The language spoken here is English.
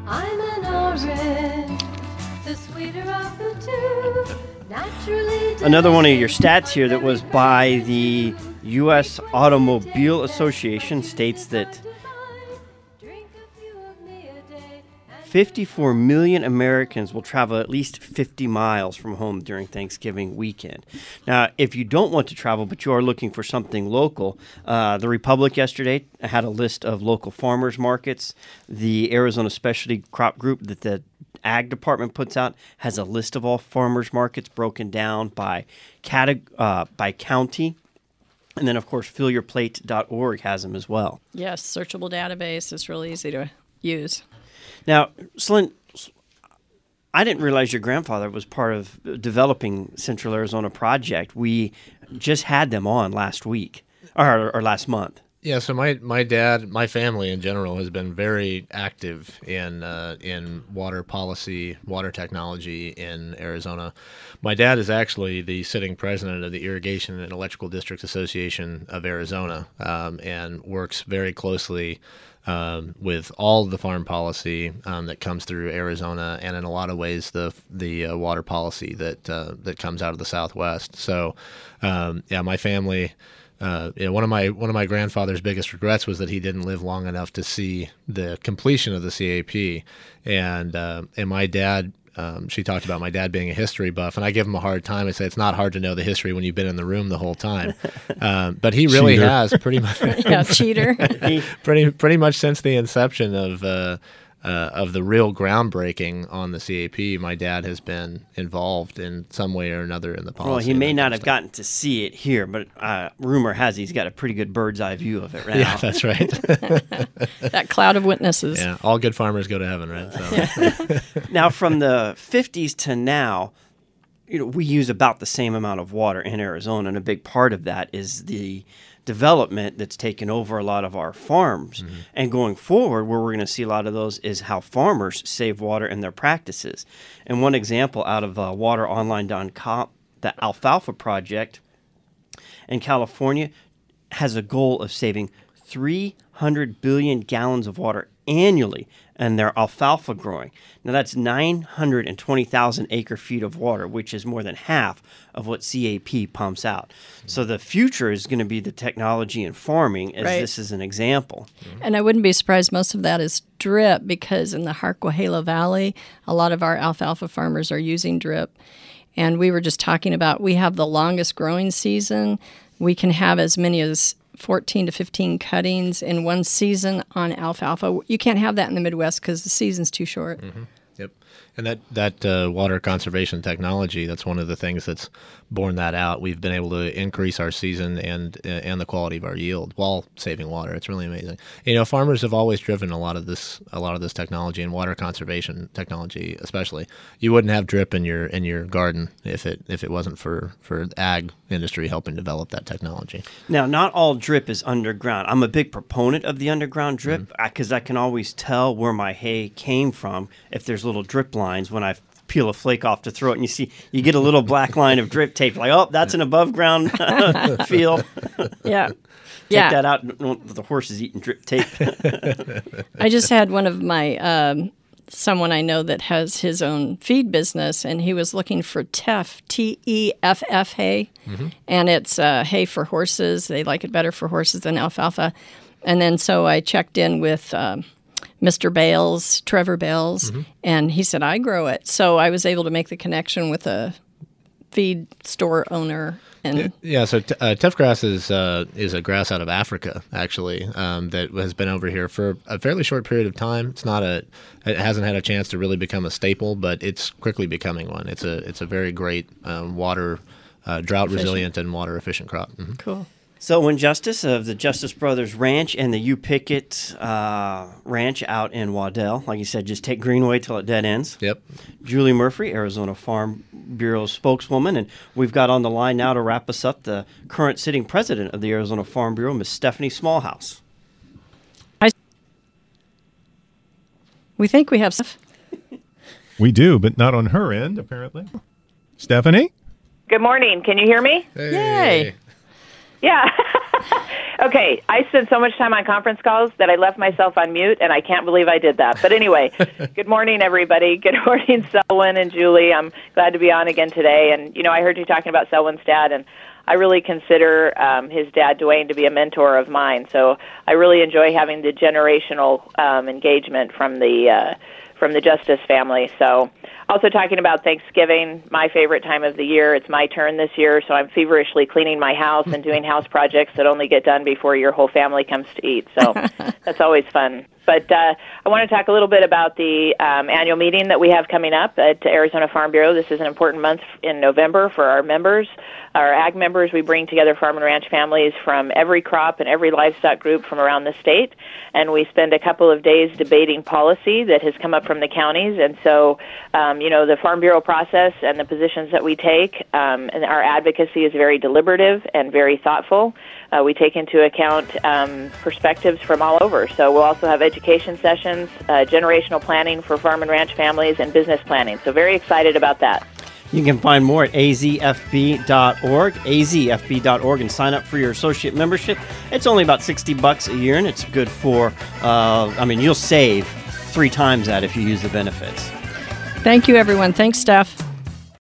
I'm an orange, the sweeter of the two, naturally. Another one of your stats here that was by the U.S. Automobile Association states that 54 million Americans will travel at least 50 miles from home during Thanksgiving weekend. Now, if you don't want to travel, but you are looking for something local, the Republic yesterday had a list of local farmers markets. The Arizona Specialty Crop Group that the Ag Department puts out has a list of all farmers markets broken down by county. And then, of course, fillyourplate.org has them as well. Yes, searchable database is really easy to use. Now, Celine, I didn't realize your grandfather was part of developing Central Arizona Project. We just had them on last week, or last month. Yeah, so my dad, my family in general, has been very active in water policy, water technology in Arizona. My dad is actually the sitting president of the Irrigation and Electrical Districts Association of Arizona, and works very closely with all the farm policy that comes through Arizona, and in a lot of ways the water policy that comes out of the Southwest. So, my family. One of my grandfather's biggest regrets was that he didn't live long enough to see the completion of the CAP, and my dad. She talked about my dad being a history buff, and I give him a hard time. I say it's not hard to know the history when you've been in the room the whole time, but he really has pretty much. Yeah, cheater. pretty much since the inception of the real groundbreaking on the CAP, my dad has been involved in some way or another in the policy. Well, he may not have gotten to see it here, but rumor has he's got a pretty good bird's eye view of it right now. Yeah, that's right. That cloud of witnesses. Yeah, all good farmers go to heaven, right? So. Yeah. Now, from the 50s to now, we use about the same amount of water in Arizona, and a big part of that is the development that's taken over a lot of our farms. Mm-hmm. And going forward, where we're going to see a lot of those is how farmers save water in their practices. And one example out of wateronline.com, the Alfalfa Project in California has a goal of saving 300 billion gallons of water annually in their alfalfa growing. Now that's 920,000 acre feet of water, which is more than half of what CAP pumps out. So the future is going to be the technology in farming, as right. This is an example. And I wouldn't be surprised most of that is drip, because in the Harquahala Valley, a lot of our alfalfa farmers are using drip. And we were just talking about, we have the longest growing season. We can have as many as 14 to 15 cuttings in one season on alfalfa. You can't have that in the Midwest because the season's too short. Mm-hmm. Yep. And that water conservation technology, that's one of the things that's borne that out. We've been able to increase our season and the quality of our yield while saving water. It's really amazing. Farmers have always driven a lot of this technology, and water conservation technology especially. You wouldn't have drip in your garden if it wasn't for the ag industry helping develop that technology. Now, not all drip is underground. I'm a big proponent of the underground drip because I can always tell where my hay came from if there's little drip lines when I peel a flake off to throw it, and you get a little black line of drip tape, like, oh, that's an above ground field. Yeah. Take that out. The horse is eating drip tape. I just had one of my someone I know that has his own feed business, and he was looking for TEFF, TEFF hay, and it's hay for horses. They like it better for horses than alfalfa. And then so I checked in with Mr. Bales, Trevor Bales, and he said, I grow it. So I was able to make the connection with a feed store owner. And so teff grass is a grass out of Africa, actually, that has been over here for a fairly short period of time. It hasn't had a chance to really become a staple, but it's quickly becoming one. It's a very great water drought resilient and water efficient crop. Mm-hmm. Cool. So when Justice of the Justice Brothers Ranch and the U Pickett Ranch out in Waddell, like you said, just take Greenway till it dead ends. Yep. Julie Murphy, Arizona Farm Bureau spokeswoman, and we've got on the line now to wrap us up the current sitting president of the Arizona Farm Bureau, Miss Stephanie Smallhouse. We think we have stuff. We do, but not on her end, apparently. Stephanie? Good morning. Can you hear me? Hey. Yay. Yeah. Okay, I spent so much time on conference calls that I left myself on mute, and I can't believe I did that. But anyway, good morning, everybody. Good morning, Selwyn and Julie. I'm glad to be on again today. And, I heard you talking about Selwyn's dad, and I really consider his dad, Dwayne, to be a mentor of mine. So I really enjoy having the generational engagement from the Justice family. So also talking about Thanksgiving, my favorite time of the year. It's my turn this year, so I'm feverishly cleaning my house and doing house projects that only get done before your whole family comes to eat. So that's always fun. But I want to talk a little bit about the annual meeting that we have coming up at Arizona Farm Bureau. This is an important month in November for our members. Our ag members, we bring together farm and ranch families from every crop and every livestock group from around the state, and we spend a couple of days debating policy that has come up from the counties. And so, the Farm Bureau process and the positions that we take, and our advocacy is very deliberative and very thoughtful. We take into account perspectives from all over. So we'll also have education sessions, generational planning for farm and ranch families, and business planning. So very excited about that. You can find more at azfb.org, and sign up for your associate membership. It's only about $60 a year, and it's good for, you'll save 3 times that if you use the benefits. Thank you, everyone. Thanks, Steph.